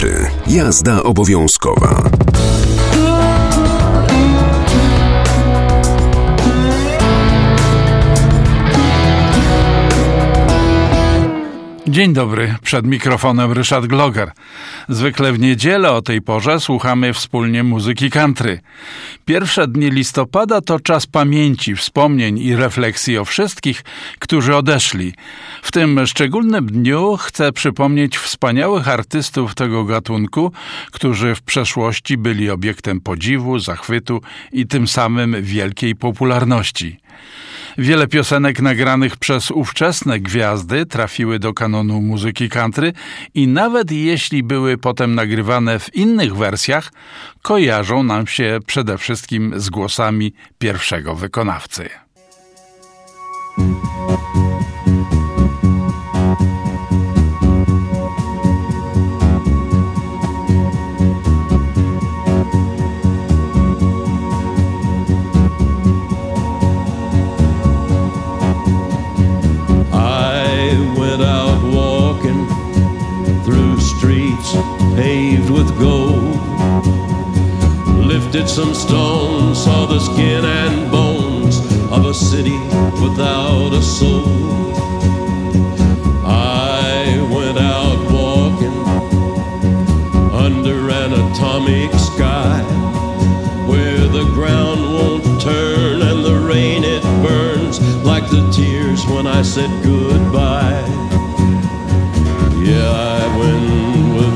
country. Jazda obowiązkowa. Dzień dobry, przed mikrofonem Ryszard Gloger. Zwykle w niedzielę o tej porze słuchamy wspólnie muzyki country. Pierwsze dni listopada to czas pamięci, wspomnień i refleksji o wszystkich, którzy odeszli. W tym szczególnym dniu chcę przypomnieć wspaniałych artystów tego gatunku, którzy w przeszłości byli obiektem podziwu, zachwytu i tym samym wielkiej popularności. Wiele piosenek nagranych przez ówczesne gwiazdy trafiły do kanonu muzyki country i nawet jeśli były potem nagrywane w innych wersjach, kojarzą nam się przede wszystkim z głosami pierwszego wykonawcy. Paved with gold, lifted some stones, saw the skin and bones of a city without a soul. I went out walking under an atomic sky, where the ground won't turn and the rain it burns like the tears when I said goodbye. Yeah, I went with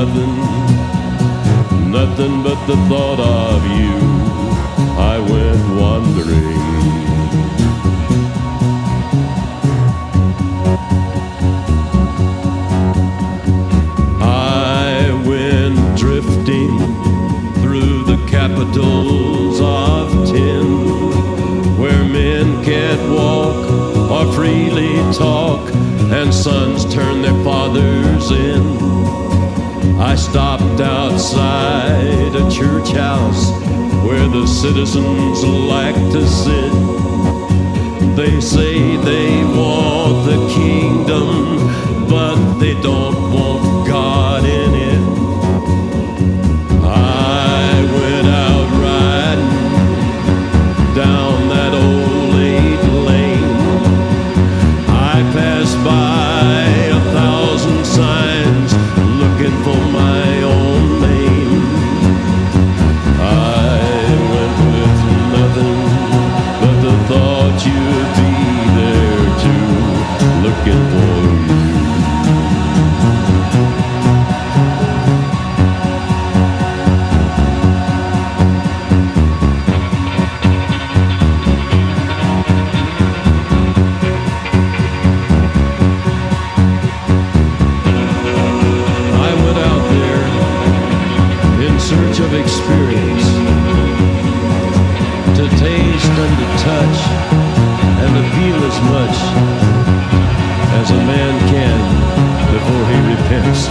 nothing but the thought of you. I went wandering. I went drifting through the capitals of tin, where men can't walk or freely talk, and sons turn their fathers in. I stopped outside a church house where the citizens like to sit. They say they want the kingdom, but they don't want God in it. I went out riding down that old 8-lane. I passed by 1,000 signs looking for my own name. I went with nothing but the thought you'd be there too, looking for you. Of experience, to taste and to touch and to feel as much as a man can before he repents.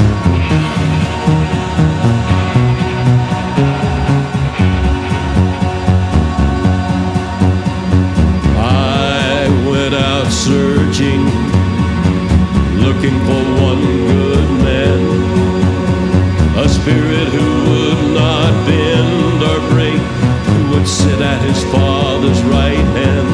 I went out searching, looking for one good man, a spirit who would not bend or break, who would sit at his Father's right hand.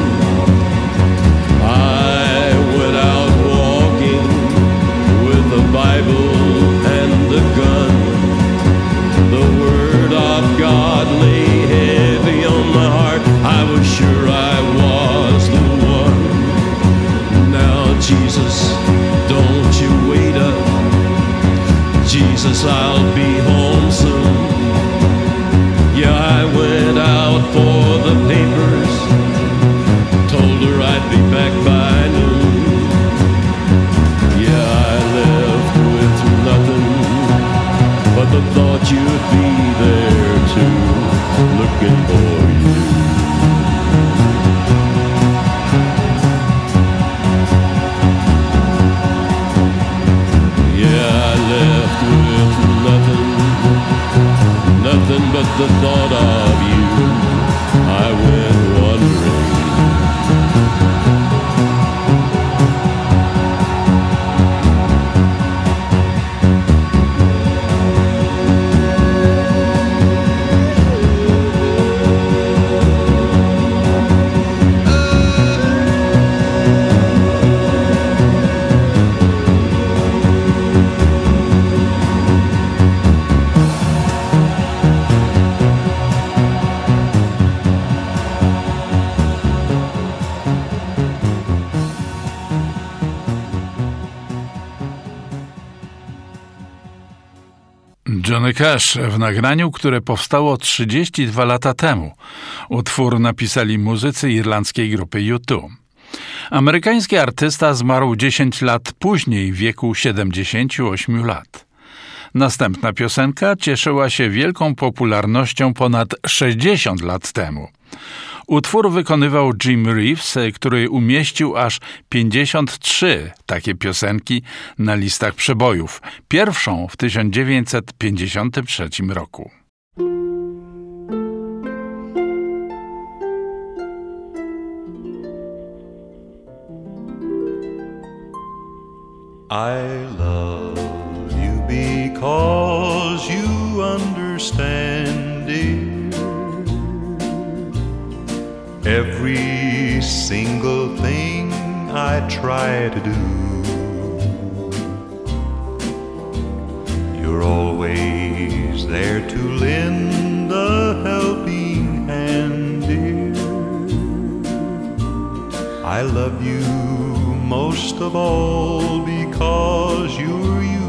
I went out walking with the Bible and the gun. The Word of God lay heavy on my heart. I was sure I was the one. Now Jesus, don't you wait up. Jesus, I'll be home soon. Yeah, I went out for the papers, told her I'd be back by noon. Yeah, I left with nothing but the thought you'd be there too, looking for you. Yeah, I left with nothing but the thought of you. I went wandering. Johnny Cash w nagraniu, które powstało 32 lata temu. Utwór napisali muzycy irlandzkiej grupy U2. Amerykański artysta zmarł 10 lat później, w wieku 78 lat. Następna piosenka cieszyła się wielką popularnością ponad 60 lat temu. Utwór wykonywał Jim Reeves, który umieścił aż 53 takie piosenki na listach przebojów. Pierwszą w 1953 roku. I love you because you understand, dear, every single thing I try to do. You're always there to lend a helping hand, dear. I love you most of all because you're you.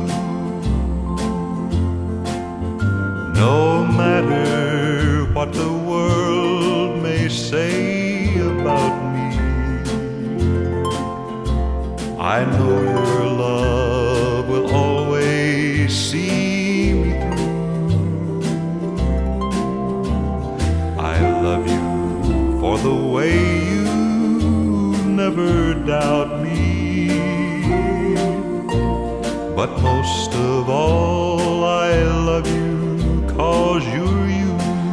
No matter what the world may say about me, I know your love will always see me through. I love you for the way you never doubt me, but most of all I love you 'cause you're you.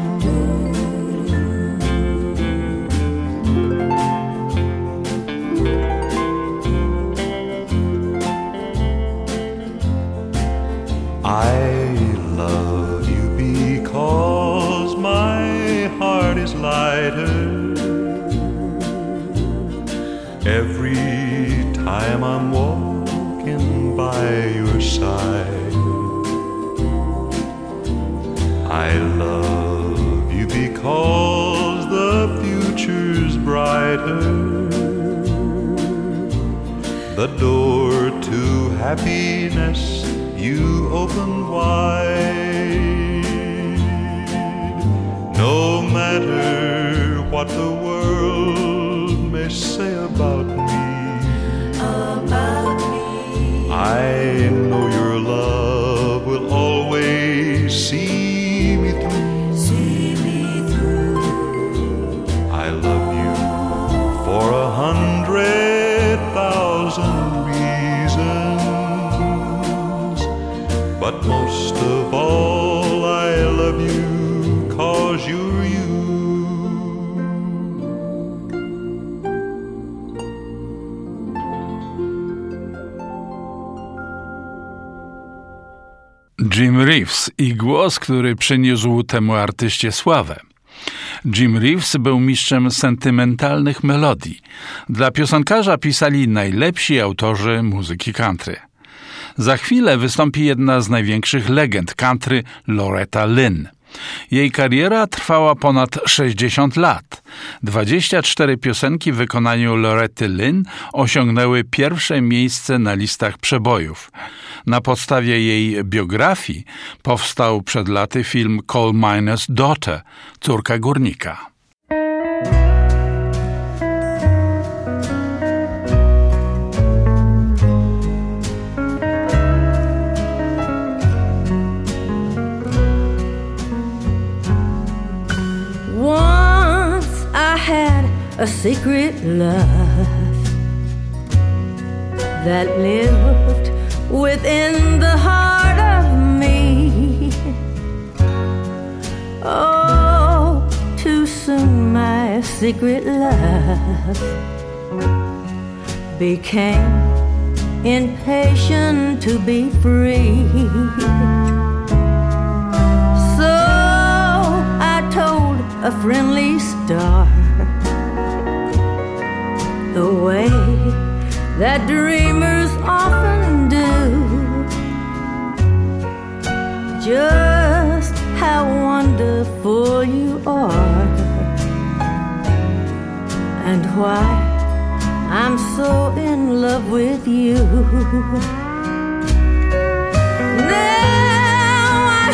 I love you because my heart is lighter every time I'm walking by your side. I love you because the future's brighter, the door to happiness you open wide. No matter what the world may say about me, I know your love will always see me through. I love you for 100,000 reasons, but most of all I love you 'cause you're you. Jim Reeves i głos, który przyniósł temu artyście sławę. Jim Reeves był mistrzem sentymentalnych melodii. Dla piosenkarza pisali najlepsi autorzy muzyki country. Za chwilę wystąpi jedna z największych legend country, Loretta Lynn. Jej kariera trwała ponad 60 lat. 24 piosenki w wykonaniu Loretty Lynn osiągnęły pierwsze miejsce na listach przebojów. Na podstawie jej biografii powstał przed laty film Coal Miner's Daughter, córka górnika. Once I had a secret love that lived within the heart of me. Oh, too soon my secret love became impatient to be free. So I told a friendly star the way that dreamers often do, just how wonderful you are, and why I'm so in love with you. Now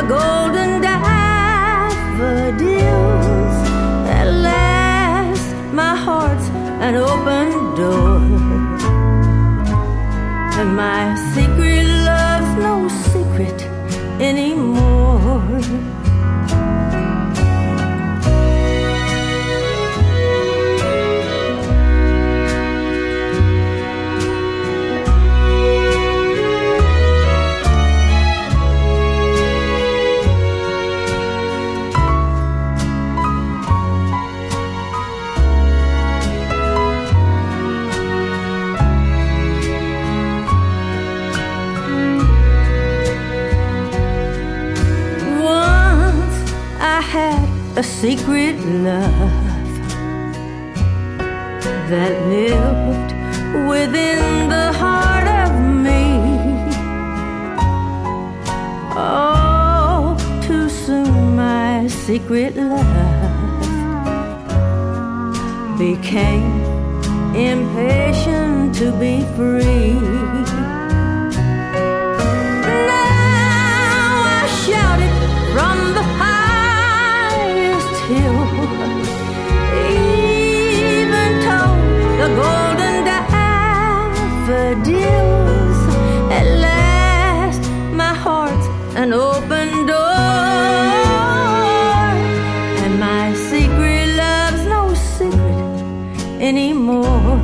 golden daffodils. At last my heart's an open door, and my secret love's no secret anymore. A secret love that lived within the heart of me. Oh, too soon my secret love became impatient to be free. Now I shout it from the hill, even told the golden daffodils. At last my heart's an open door, and my secret love's no secret anymore,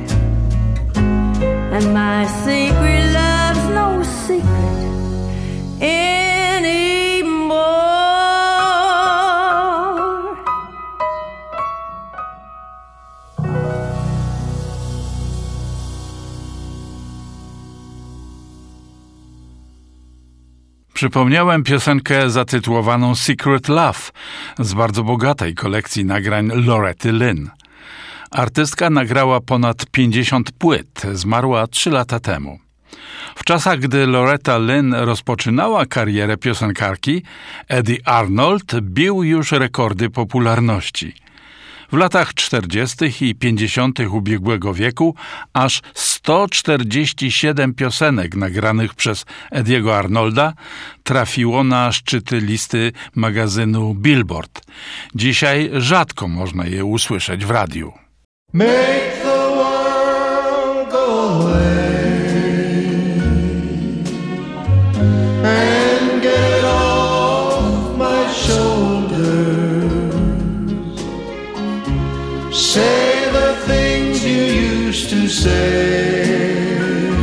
and my secret love's no secret anymore. Przypomniałem piosenkę zatytułowaną Secret Love z bardzo bogatej kolekcji nagrań Loretty Lynn. Artystka nagrała ponad 50 płyt, zmarła 3 lata temu. W czasach, gdy Loretta Lynn rozpoczynała karierę piosenkarki, Eddie Arnold bił już rekordy popularności. W latach 40. i 50. ubiegłego wieku aż 147 piosenek nagranych przez Eddiego Arnolda trafiło na szczyty listy magazynu Billboard. Dzisiaj rzadko można je usłyszeć w radiu. Make the world go away and get off my shoulders. Say the things you used to say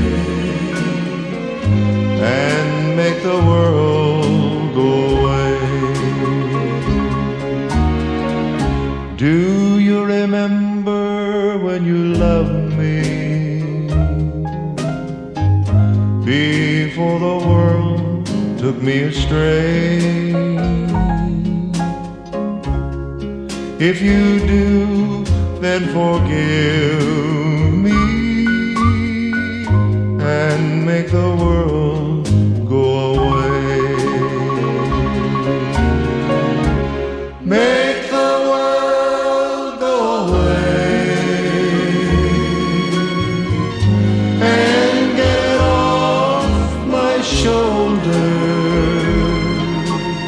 and make the world go away. Do you remember when you loved me before the world took me astray? If you do, then forgive me and make the world go away. Make the world go away and get off my shoulders.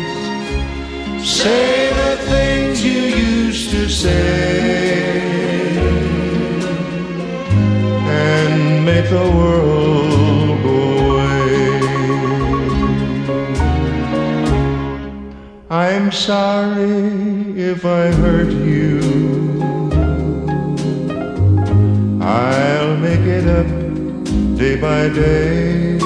Say the things you used to say and make the world go away. I'm sorry if I hurt you. I'll make it up day by day.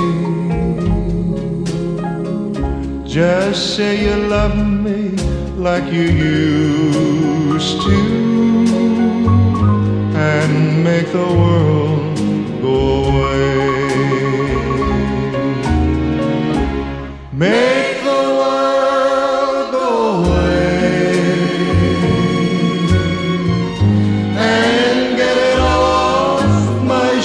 Just say you love me like you used to and make the world go away. Make the world go away and get it off my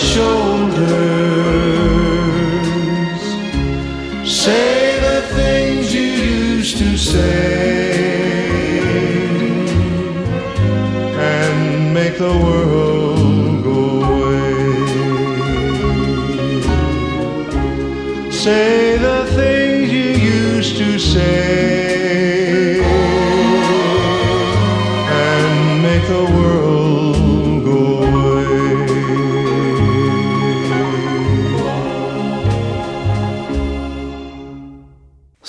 shoulders. Say the things you used to say and make the world go away. Say the things you used to say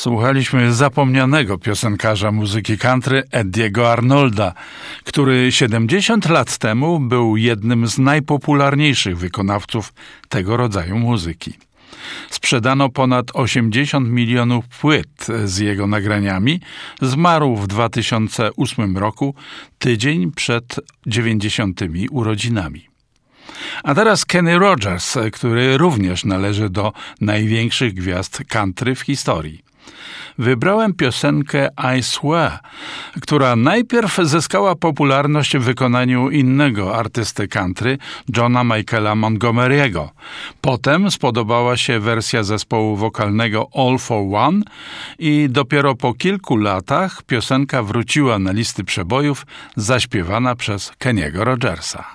Słuchaliśmy zapomnianego piosenkarza muzyki country Eddiego Arnolda, który 70 lat temu był jednym z najpopularniejszych wykonawców tego rodzaju muzyki. Sprzedano ponad 80 milionów płyt z jego nagraniami. Zmarł w 2008 roku, tydzień przed 90. urodzinami. A teraz Kenny Rogers, który również należy do największych gwiazd country w historii. Wybrałem piosenkę I Swear, która najpierw zyskała popularność w wykonaniu innego artysty country, Johna Michaela Montgomery'ego. Potem spodobała się wersja zespołu wokalnego All for One i dopiero po kilku latach piosenka wróciła na listy przebojów, zaśpiewana przez Kenny'ego Rogersa.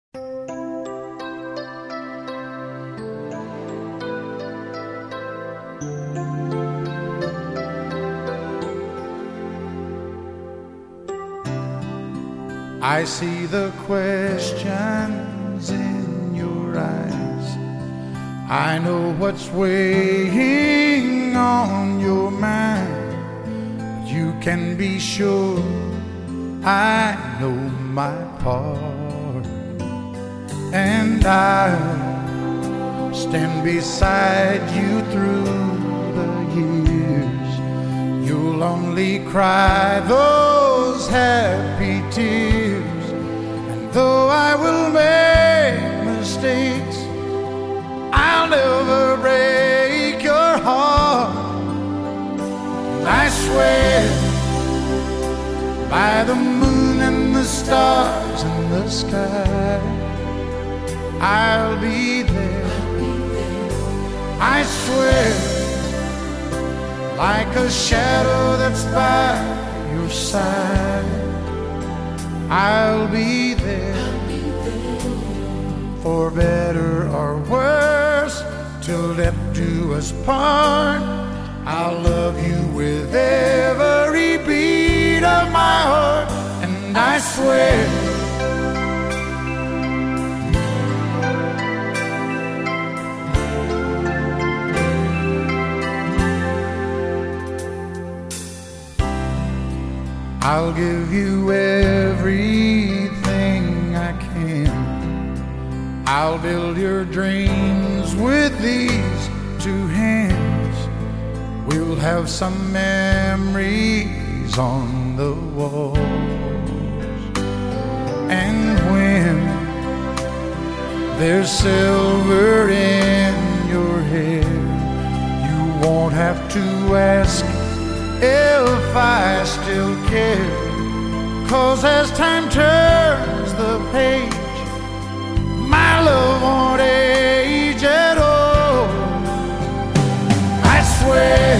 I see the questions in your eyes. I know what's weighing on your mind. But you can be sure I know my part. And I'll stand beside you through the years. You'll only cry those happy tears. Though I will make mistakes, I'll never break your heart. And I swear by the moon and the stars in the sky, I'll be there. I swear, like a shadow that's by your side, I'll be there. For better or worse, till death do us part, I'll love you with every beat of my heart. And I swear I'll give you everything I can. I'll build your dreams with these two hands. We'll have some memories on the walls. And when there's silver in your hair, you won't have to ask if I still care. 'Cause as time turns the page, my love won't age at all. I swear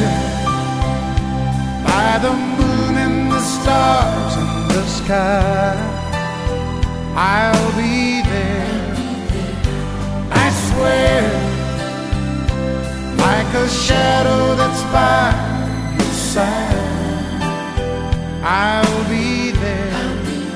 by the moon and the stars in the sky, I'll be there. I swear like a shadow that's by your side, I'll be there.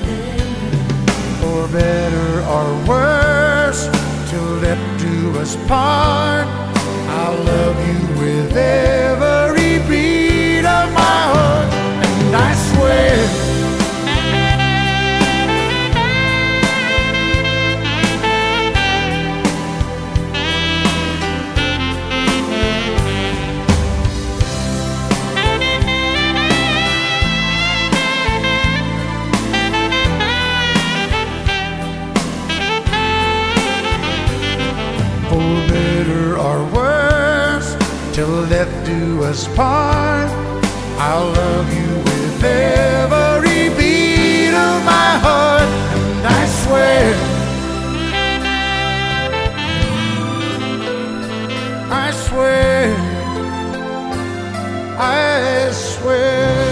For better or worse, till death do us part, I'll love you with every beat of my heart. And I swear till death do us part, I'll love you with every beat of my heart. And I swear, I swear, I swear.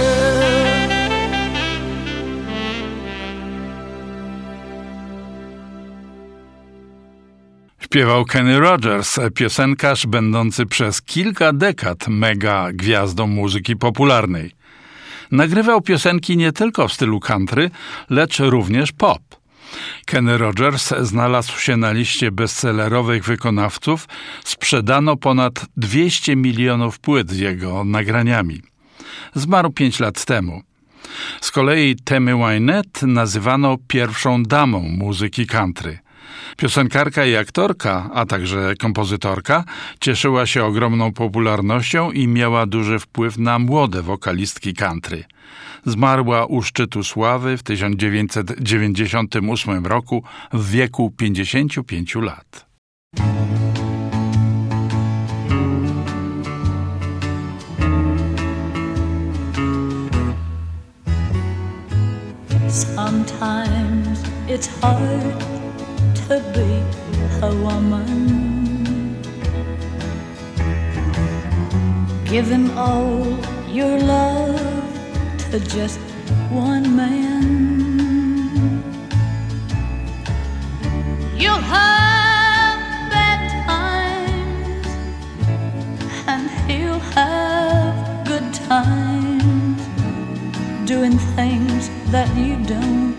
Śpiewał Kenny Rogers, piosenkarz będący przez kilka dekad mega gwiazdą muzyki popularnej. Nagrywał piosenki nie tylko w stylu country, lecz również pop. Kenny Rogers znalazł się na liście bestsellerowych wykonawców. Sprzedano ponad 200 milionów płyt z jego nagraniami. Zmarł 5 lat temu. Z kolei Tammy Wynette nazywano pierwszą damą muzyki country. Piosenkarka i aktorka, a także kompozytorka, cieszyła się ogromną popularnością i miała duży wpływ na młode wokalistki country. Zmarła u szczytu sławy w 1998 roku w wieku 55 lat. Sometimes it's hard to be a woman, giving all your love to just one man. You'll have bad times and he'll have good times, doing things that you don't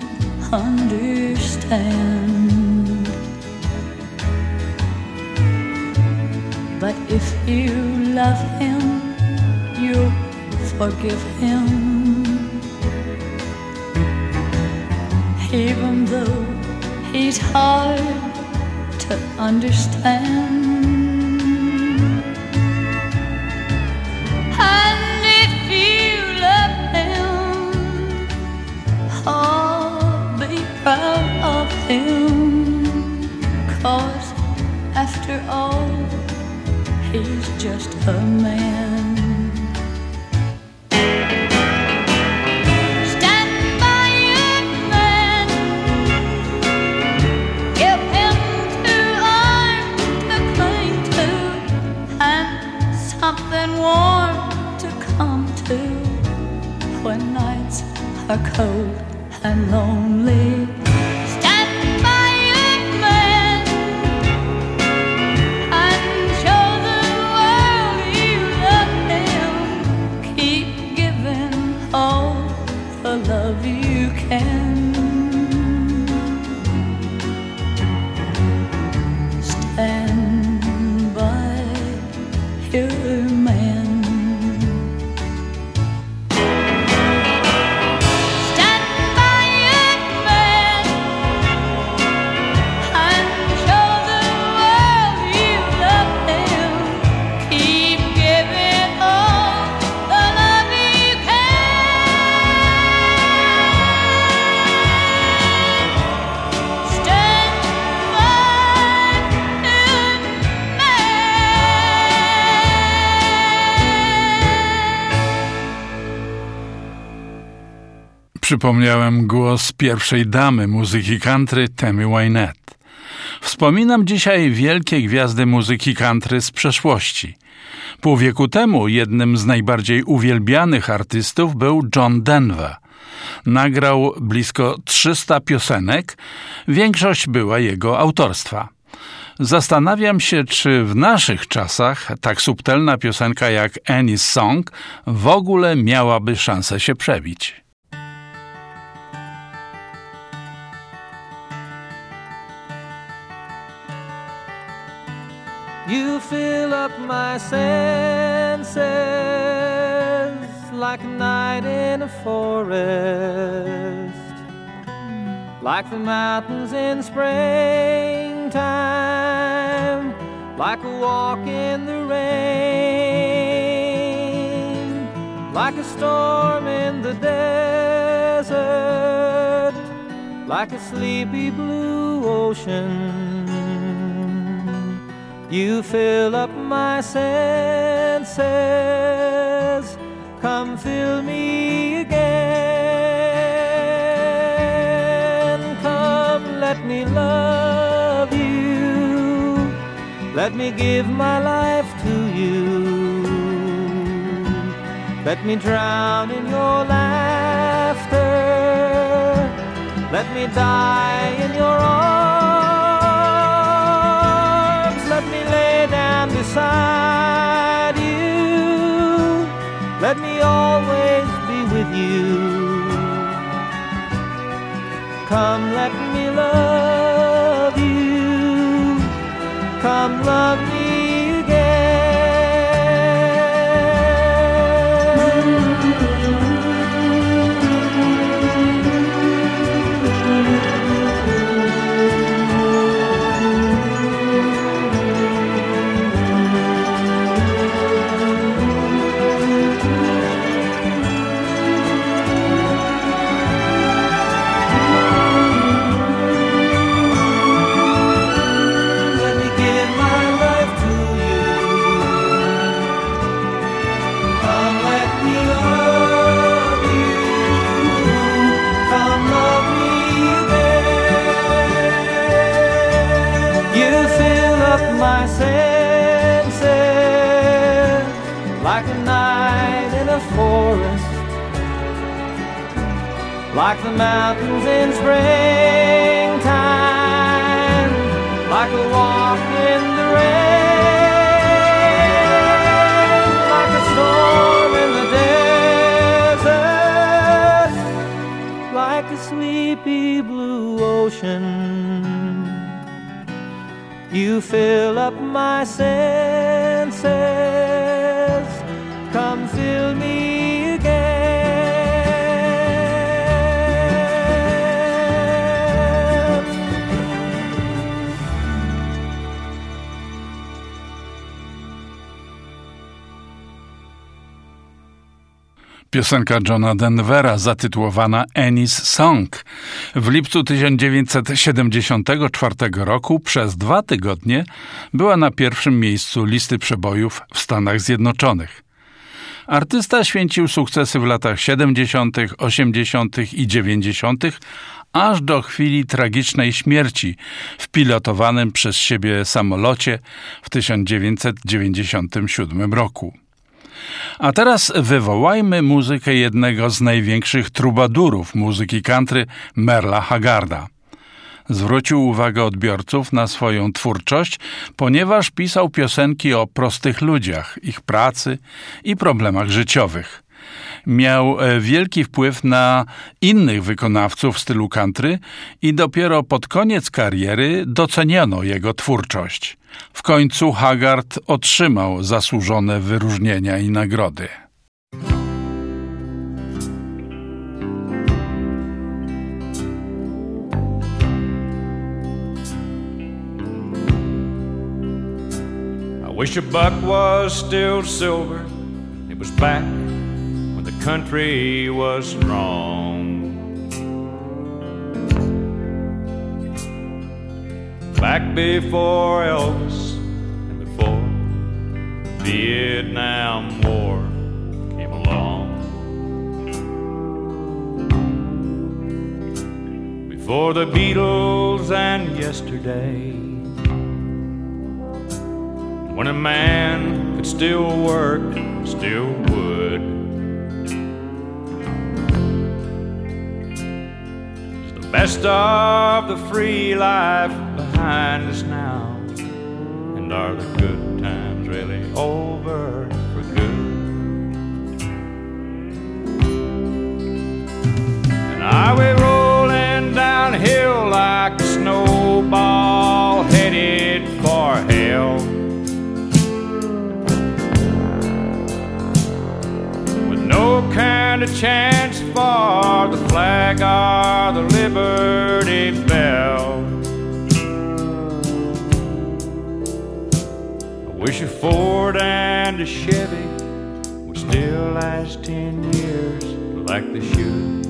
understand. But if you love him, you'll forgive him, even though he's hard to understand. And if you love him, oh, be proud of him, 'cause after all, he's just a man. Stand by your man, give him 2 arms to cling to, and something warm to come to when nights are cold and lonely. Stand by your man and show the world you love him. Keep giving all the love you can. Stand by your man. Stand by your man and show the world you love him. Keep giving all the love you can. Stand by your man. Przypomniałem głos pierwszej damy muzyki country, Tammy Wynette. Wspominam dzisiaj wielkie gwiazdy muzyki country z przeszłości. Pół wieku temu jednym z najbardziej uwielbianych artystów był John Denver. Nagrał blisko 300 piosenek, większość była jego autorstwa. Zastanawiam się, czy w naszych czasach tak subtelna piosenka jak Annie's Song w ogóle miałaby szansę się przebić. You fill up my senses like a night in a forest, like the mountains in springtime, like a walk in the rain, like a storm in the desert, like a sleepy blue ocean. You fill up my senses, come fill me again. Come, let me love you, let me give my life to you. Let me drown in your laughter, let me die in your arms. Let me lay down beside you, let me always be with you. Come, let me love you. Come, love me again. My senses, like a night in a forest, like the mountains in springtime, like a walk in the rain, like a storm in the desert, like a sleepy blue ocean. You fill up my senses. Come fill me again. Piosenka Johna Denvera zatytułowana Annie's Song. W lipcu 1974 roku przez 2 tygodnie była na pierwszym miejscu listy przebojów w Stanach Zjednoczonych. Artysta święcił sukcesy w latach 70., 80. i 90., aż do chwili tragicznej śmierci w pilotowanym przez siebie samolocie w 1997 roku. A teraz wywołajmy muzykę jednego z największych trubadurów muzyki country, Merla Haggarda. Zwrócił uwagę odbiorców na swoją twórczość, ponieważ pisał piosenki o prostych ludziach, ich pracy i problemach życiowych. Miał wielki wpływ na innych wykonawców w stylu country i dopiero pod koniec kariery doceniono jego twórczość. W końcu Haggard otrzymał zasłużone wyróżnienia i nagrody. I wish a buck was still silver. It was back when the country was strong. Back before Elvis and before Vietnam War came along. Before the Beatles and yesterday, when a man could still work, still would. It's the best of the free life behind us now. And are the good times really over for good? And are we rolling downhill like a snowball headed for hell? No kind of chance for the flag or the Liberty Bell. I wish a Ford and a Chevy would still last 10 years like they should.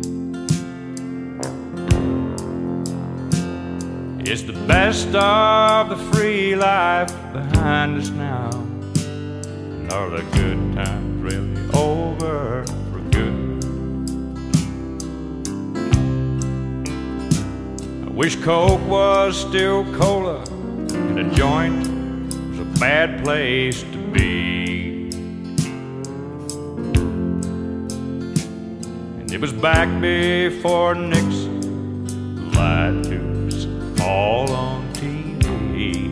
It's the best of the free life behind us now. And are the good times really over for good? I wish Coke was still cola and a joint was a bad place to be. And it was back before Nixon lied to us all on TV.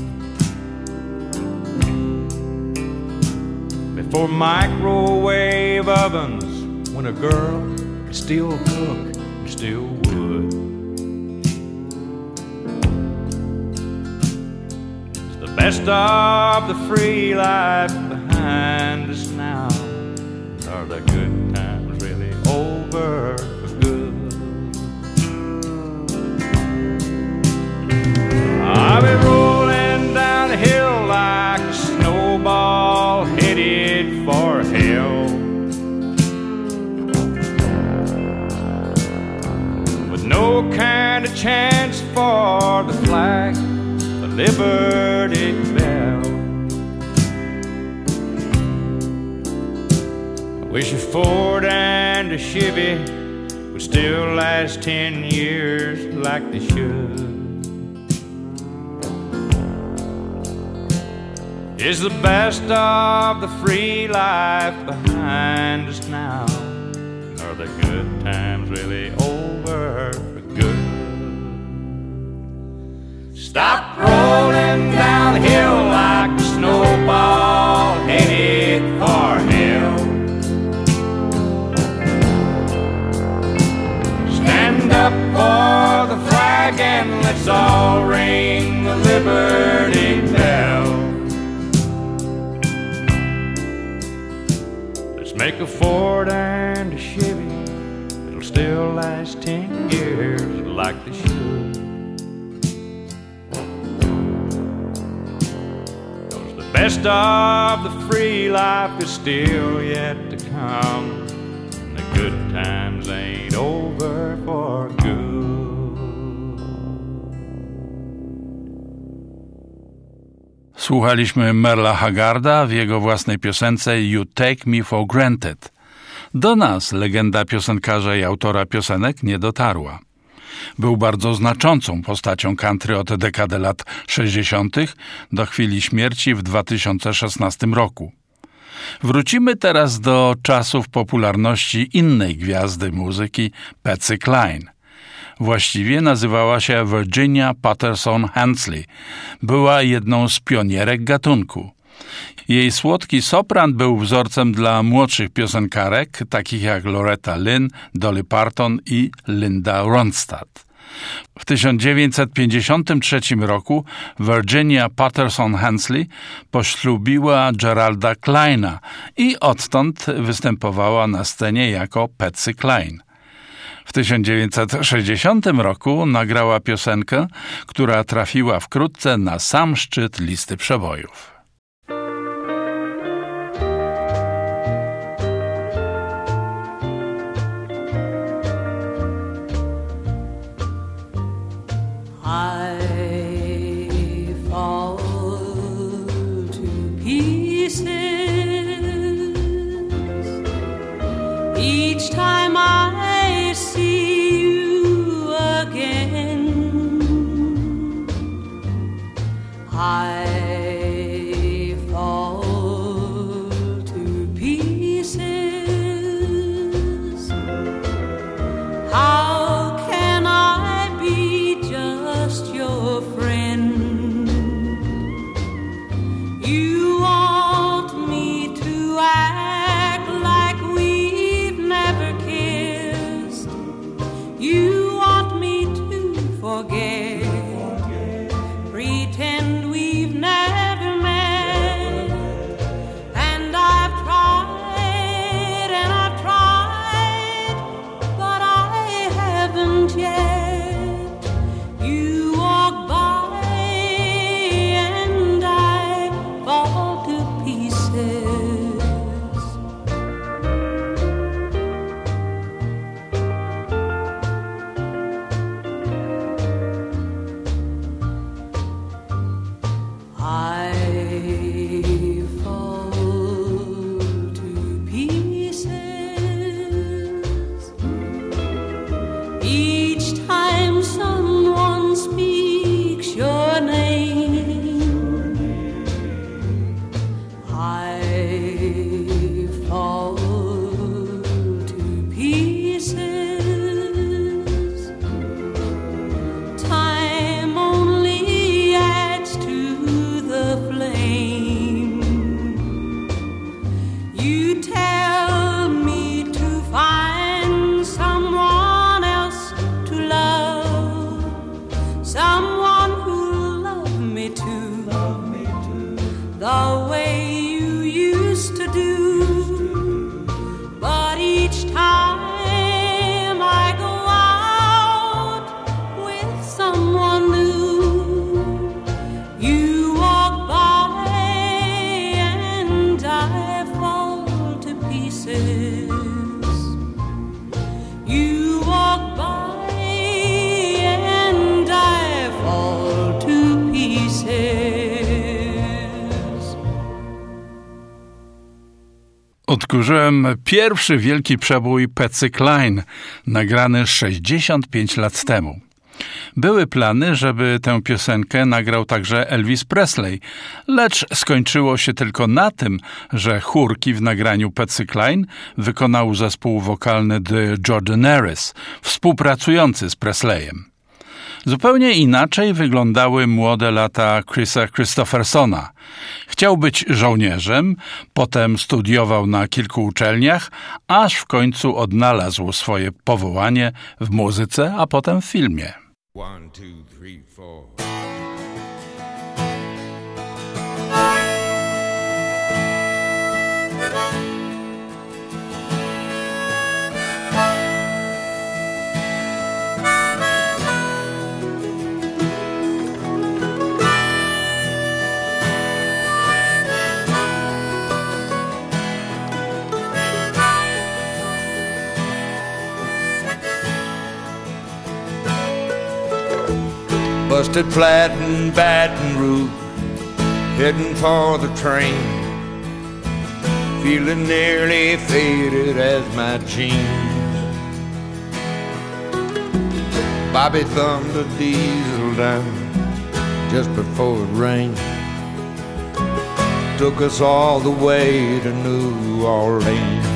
Before microwave ovens, when a girl could still cook and still would. best of the free life behind us now. Are the good times really over for good? I'll be rolling down the hill like a snowball headed for hell, with no kind of chance for the flag, the Liberty Bell. I wish a Ford and a Chevy would still last 10 years like they should. Is the best of the free life behind us now? Are the good times really over for good? Stop rolling down the hill like a snowball headed for hell. Stand up for the flag and let's all ring the Liberty Bell. Make a Ford and a Chevy, it'll still last 10 years like they should. 'Cause the best of the free life is still yet to come, and the good times ain't over for good. Słuchaliśmy Merla Haggarda w jego własnej piosence You Take Me For Granted. Do nas legenda piosenkarza i autora piosenek nie dotarła. Był bardzo znaczącą postacią country od dekady lat 60. do chwili śmierci w 2016 roku. Wrócimy teraz do czasów popularności innej gwiazdy muzyki, Patsy Cline. Właściwie nazywała się Virginia Patterson Hensley. Była jedną z pionierek gatunku. Jej słodki sopran był wzorcem dla młodszych piosenkarek, takich jak Loretta Lynn, Dolly Parton i Linda Ronstadt. W 1953 roku Virginia Patterson Hensley poślubiła Geralda Kleina i odtąd występowała na scenie jako Patsy Cline. W 1960 roku nagrała piosenkę, która trafiła wkrótce na sam szczyt listy przebojów. Each time I see you again, I fall to pieces. How can I be just your friend? You want me to act like we've never kissed. You want me to forget, pretend we've never met. And I've tried, but I haven't yet. You walk by and I fall to pieces. Odkurzyłem pierwszy wielki przebój Patsy Cline, nagrany 65 lat temu. Były plany, żeby tę piosenkę nagrał także Elvis Presley, lecz skończyło się tylko na tym, że chórki w nagraniu Patsy Cline wykonał zespół wokalny The Jordanaires, współpracujący z Presleyem. Zupełnie inaczej wyglądały młode lata Chrisa Christophersona. Chciał być żołnierzem, potem studiował na kilku uczelniach, aż w końcu odnalazł swoje powołanie w muzyce, a potem w filmie. 1, 2, 3, 4. Busted flat in Baton Rouge, heading for the train, feeling nearly faded as my jeans. Bobby thumbed the diesel down just before it rained, took us all the way to New Orleans.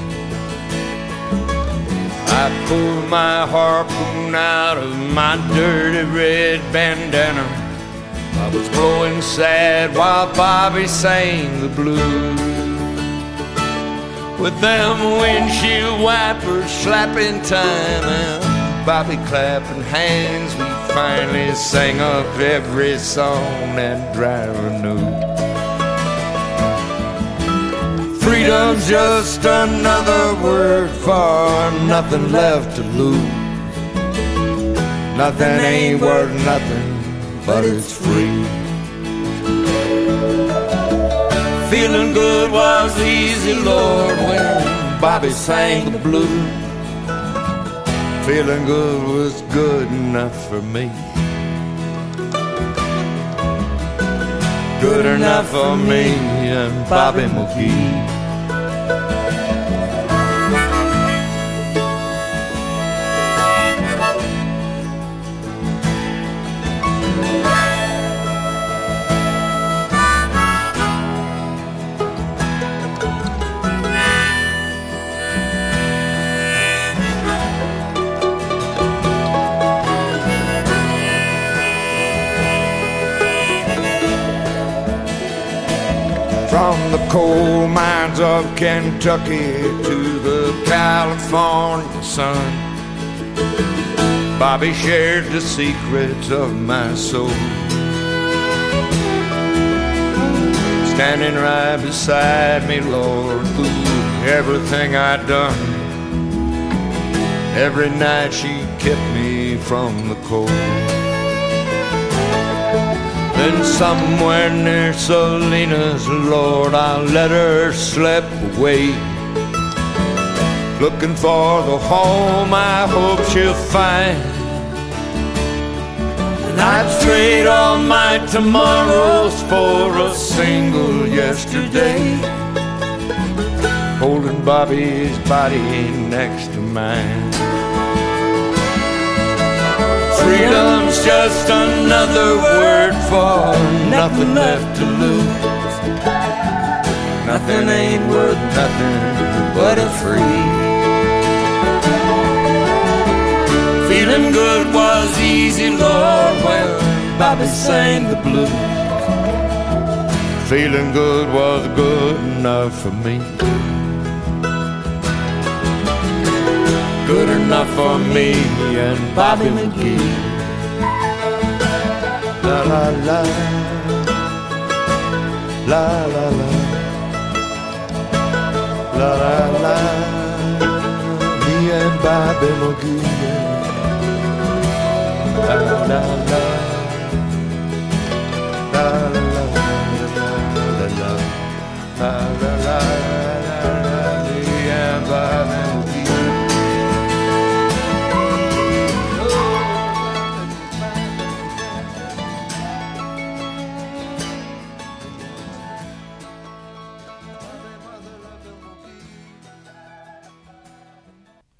I pulled my harpoon out of my dirty red bandana. I was blowing sad while Bobby sang the blues. With them windshield wipers slapping time and Bobby clapping hands, we finally sang up every song that driver knew. Freedom's just another word for nothing left to lose. Nothing ain't worth nothing, but it's free. Feeling good was easy, Lord, when Bobby sang the blues. Feeling good was good enough for me. Good enough for me and Bobby McGee. From the coal mines of Kentucky to the California sun, Bobby shared the secrets of my soul. Standing right beside me, Lord, through everything I'd done. Every night she kept me from the cold. Then somewhere near Salinas, Lord, I let her slip away, looking for the home I hope she'll find. And I'd trade all my tomorrows for a single yesterday, holding Bobby's body next to mine. Freedom's just another word for nothing left to lose. Nothing ain't worth nothing but it's free. Feeling good was easy, Lord, when Bobby sang the blues. Feeling good was good enough for me. Good enough for me and Bobby McGee. La la la, la la la, la la la, me and Bobby McGee. La la la, la la la, la la la, la la, me and Bobby McGee.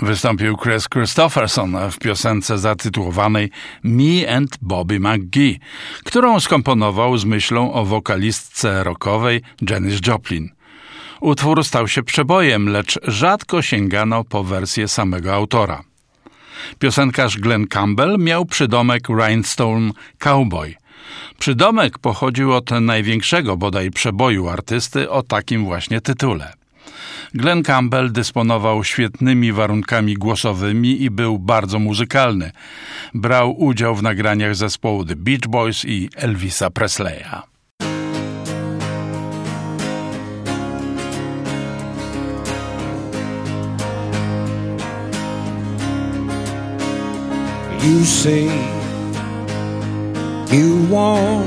Wystąpił Chris Christopherson w piosence zatytułowanej Me and Bobby McGee, którą skomponował z myślą o wokalistce rockowej Janis Joplin. Utwór stał się przebojem, lecz rzadko sięgano po wersję samego autora. Piosenkarz Glen Campbell miał przydomek Rhinestone Cowboy. Przydomek pochodził od największego bodaj przeboju artysty o takim właśnie tytule. Glen Campbell dysponował świetnymi warunkami głosowymi i był bardzo muzykalny. Brał udział w nagraniach zespołu The Beach Boys i Elvisa Presleya. You say you want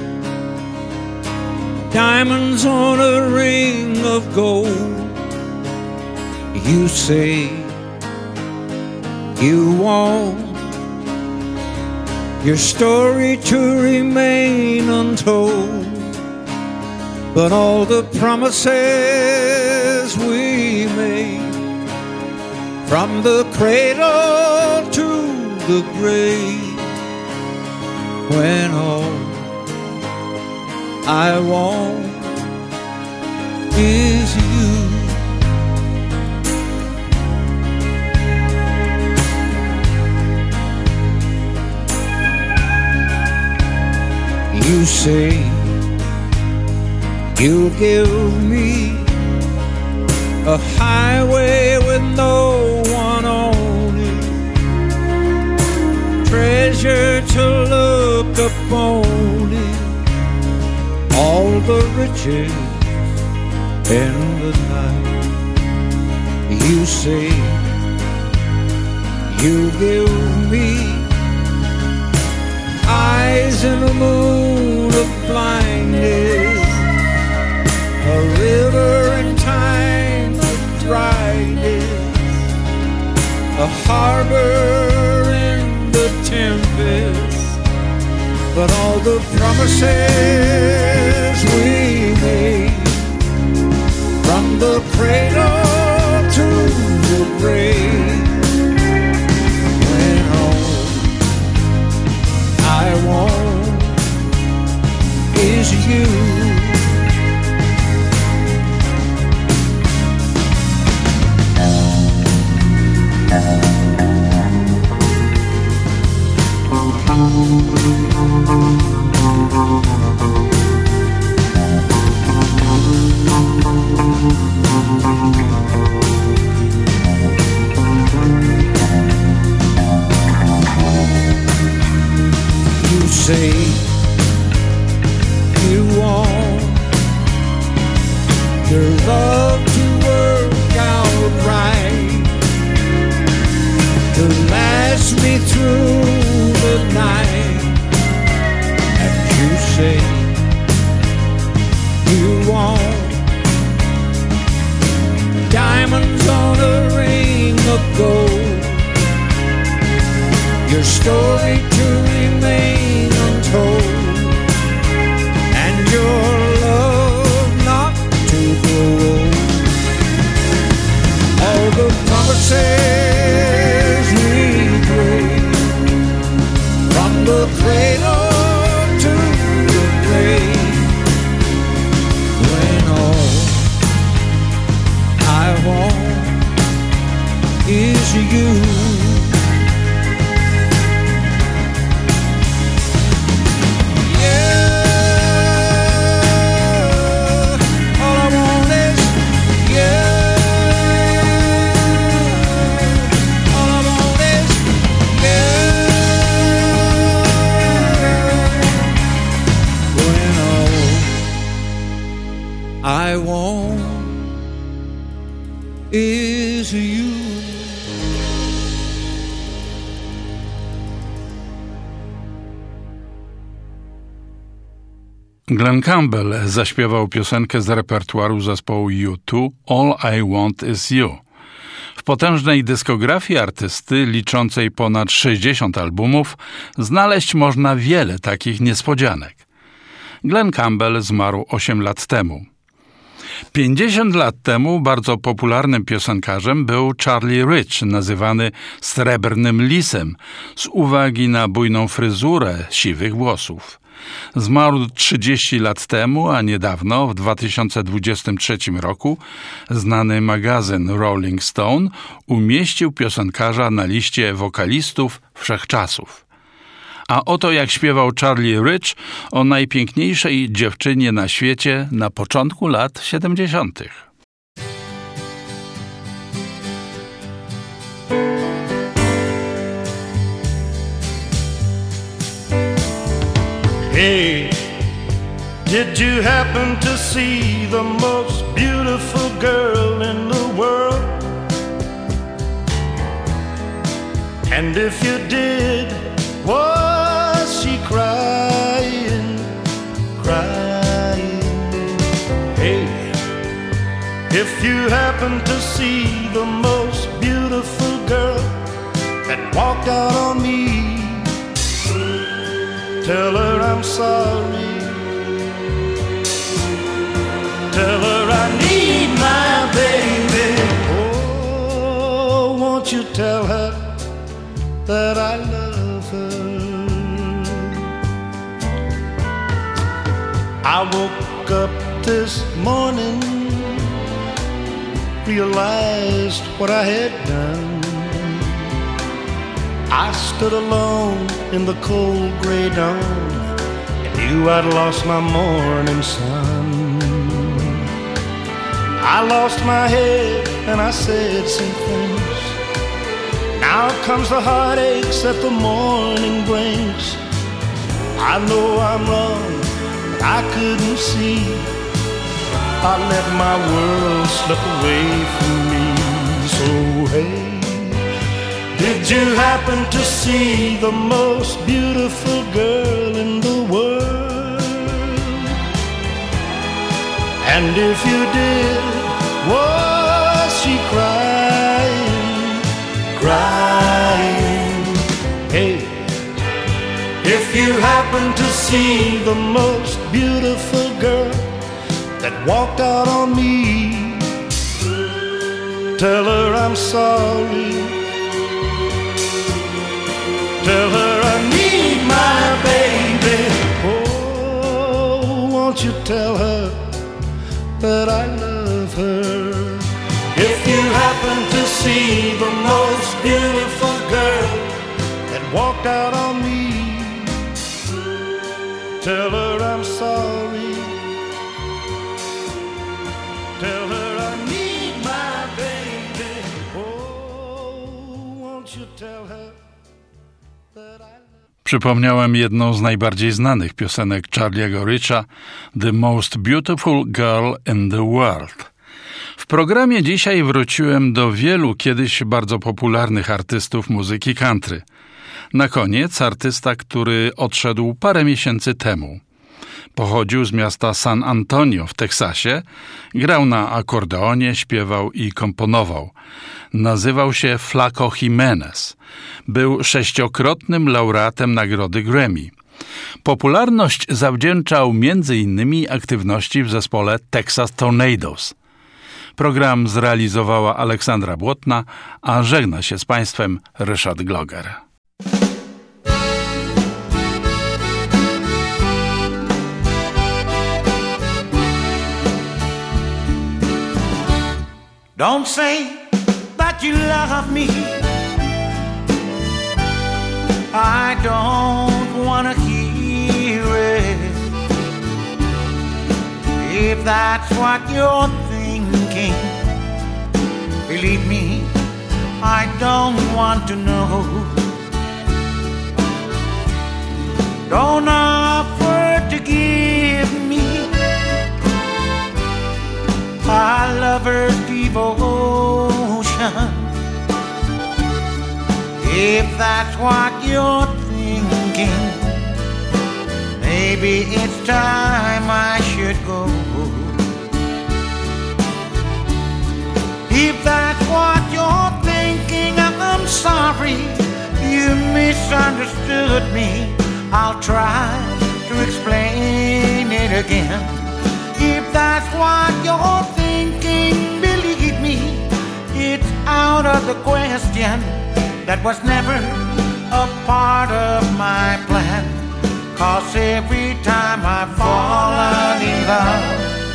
diamonds on a ring of gold. You say you want your story to remain untold, but all the promises we made from the cradle to the grave, when all I want is you. You say you'll give me a highway with no one on it, treasure to look upon it, all the riches in the night. You say you'll give me eyes in a moon of blindness, a river in time of dryness, a harbor in the tempest, but all the promises we made from the cradle to the grave, when all I want is you. You say you want your love to work out right, to last me through the night, and you say you want diamonds on a ring of gold, your story to remain untold, and your love not to grow old. All the promises we made from the cradle to the grave, when all I want is you. I want is you. Glen Campbell zaśpiewał piosenkę z repertuaru zespołu U2 All I Want Is You. W potężnej dyskografii artysty, liczącej ponad 60 albumów, znaleźć można wiele takich niespodzianek. Glen Campbell zmarł 8 lat temu. 50 lat temu bardzo popularnym piosenkarzem był Charlie Rich, nazywany Srebrnym Lisem, z uwagi na bujną fryzurę siwych włosów. Zmarł 30 lat temu, a niedawno, w 2023 roku, znany magazyn Rolling Stone umieścił piosenkarza na liście wokalistów wszechczasów. A oto jak śpiewał Charlie Rich o najpiękniejszej dziewczynie na świecie na początku lat 70. Hey, did you happen to see the most beautiful girl in the world? And if you did, was she crying, crying? Hey, if you happen to see the most beautiful girl that walked out on me, tell her I'm sorry. Tell her I need my baby. Oh, won't you tell her that I love her? I woke up this morning, realized what I had done. I stood alone in the cold gray dawn and knew I'd lost my morning sun. I lost my head and I said some things. Now comes the heartaches that the morning brings. I know I'm wrong, but I couldn't see. I let my world slip away from me. So hey, did you happen to see the most beautiful girl in the world? And if you did, was she crying, crying? Hey, if you happen to see the most beautiful girl that walked out on me, tell her I'm sorry. Tell her I need my baby. Oh, won't you tell her that I love her? If you happen to see the most beautiful girl that walked out on me, tell her I'm sorry. Tell her I need my baby. Oh, won't you tell her? Przypomniałem jedną z najbardziej znanych piosenek Charlie'ego Richa, The Most Beautiful Girl in the World. W programie dzisiaj wróciłem do wielu kiedyś bardzo popularnych artystów muzyki country. Na koniec artysta, który odszedł parę miesięcy temu. Pochodził z miasta San Antonio w Teksasie, grał na akordeonie, śpiewał i komponował. Nazywał się Flaco Jimenez. Był 6-krotnym laureatem nagrody Grammy. Popularność zawdzięczał m.in. aktywności w zespole Texas Tornadoes. Program zrealizowała Aleksandra Błotna, a żegna się z Państwem Ryszard Gloger. Don't say that you love me. I don't wanna hear it. If that's what you're thinking, believe me, I don't want to know. Don't offer to give me a lover's devotion. If that's what you're thinking, maybe it's time I should go. If that's what you're thinking, I'm sorry, you misunderstood me. I'll try to explain it again. If that's what you're thinking, question that was never a part of my plan. 'Cause every time I've fallen in love,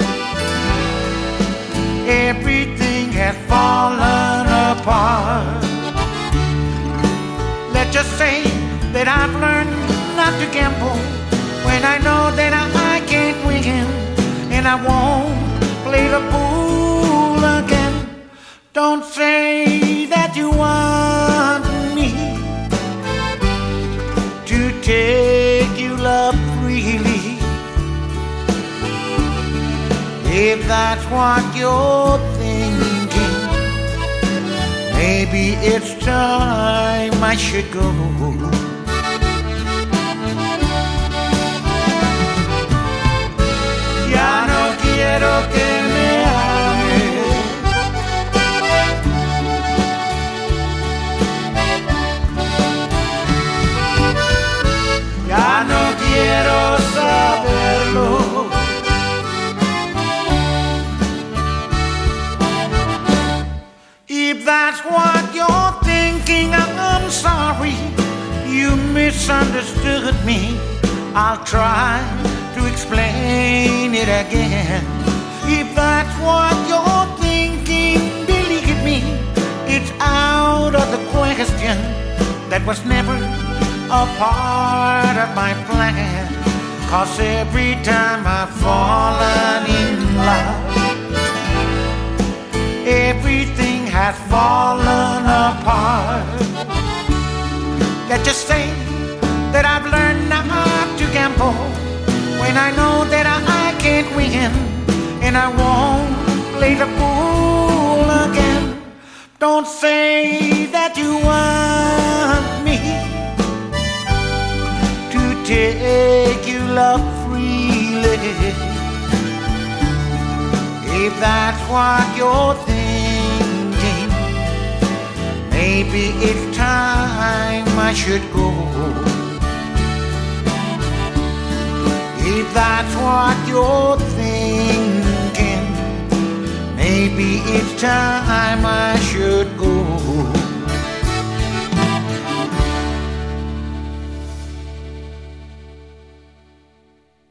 everything has fallen apart. Let's just say that I've learned not to gamble when I know that I can't win, and I won't play the fool again. Don't say that you want me to take your love freely. If that's what you're thinking, maybe it's time I should go. Ya no quiero que me ames. Ya no quiero saberlo. If that's what you're thinking, I'm sorry you misunderstood me. I'll try to explain it again. If that's what you're thinking, believe me, it's out of the question. That was never a part of my plan. 'Cause every time I've fallen in love, everything has fallen apart. Let's just say that I've learned not to gamble when I know that I can't win, and I won't play the fool again. Don't say that you want me to take your love freely. If that's what you're thinking, maybe it's time I should go. If that's what you're thinking, maybe it's time I should